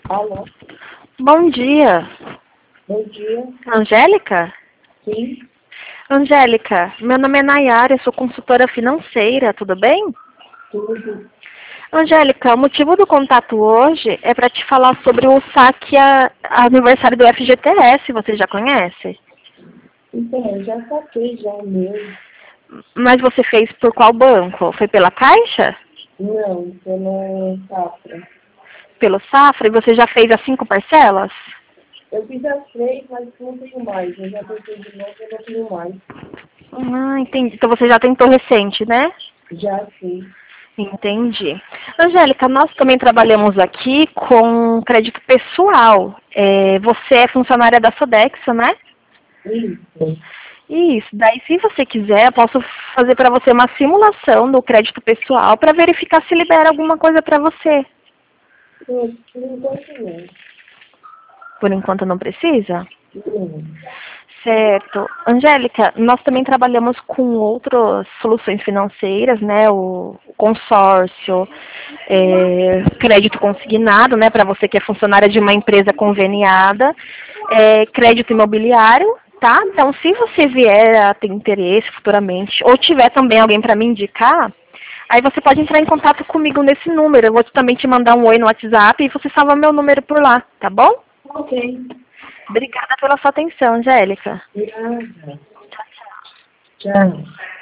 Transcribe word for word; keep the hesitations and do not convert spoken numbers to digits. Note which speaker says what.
Speaker 1: Alô?
Speaker 2: Bom dia.
Speaker 1: Bom dia.
Speaker 2: Angélica?
Speaker 1: Sim,
Speaker 2: Angélica, meu nome é Nayara, eu sou consultora financeira, tudo bem?
Speaker 1: tudo.
Speaker 2: Angélica, o motivo do contato hoje é para te falar sobre o saque a, a aniversário do F G T S, você já conhece?
Speaker 1: Então, eu já saquei já o meu.
Speaker 2: Mas você fez por qual banco? Foi pela Caixa?
Speaker 1: Não, pela safra.
Speaker 2: Pelo Safra? E você já fez as cinco parcelas?
Speaker 1: Eu fiz as três, mas não tenho mais. Eu já tentei de novo, eu não tenho mais.
Speaker 2: Ah, entendi. Então você já tentou recente, né?
Speaker 1: Já fiz.
Speaker 2: Entendi. Angélica, nós também trabalhamos aqui com crédito pessoal. É, você é funcionária da Sodexo, né?
Speaker 1: Isso.
Speaker 2: Isso. Daí, se você quiser, eu posso fazer para você uma simulação do crédito pessoal para verificar se libera alguma coisa para você.
Speaker 1: Por por enquanto não.
Speaker 2: Por enquanto não precisa?
Speaker 1: Não.
Speaker 2: Certo. Angélica, nós também trabalhamos com outras soluções financeiras, né? O consórcio, é, crédito consignado, né? Para você que é funcionária de uma empresa conveniada, é, crédito imobiliário, tá? Então, se você vier a ter interesse futuramente, ou tiver também alguém para me indicar, aí você pode entrar em contato comigo nesse número. Eu vou também te mandar um oi no WhatsApp e você salva meu número por lá, tá bom?
Speaker 1: Ok.
Speaker 2: Obrigada pela sua atenção, Angélica.
Speaker 1: Obrigada. Tchau.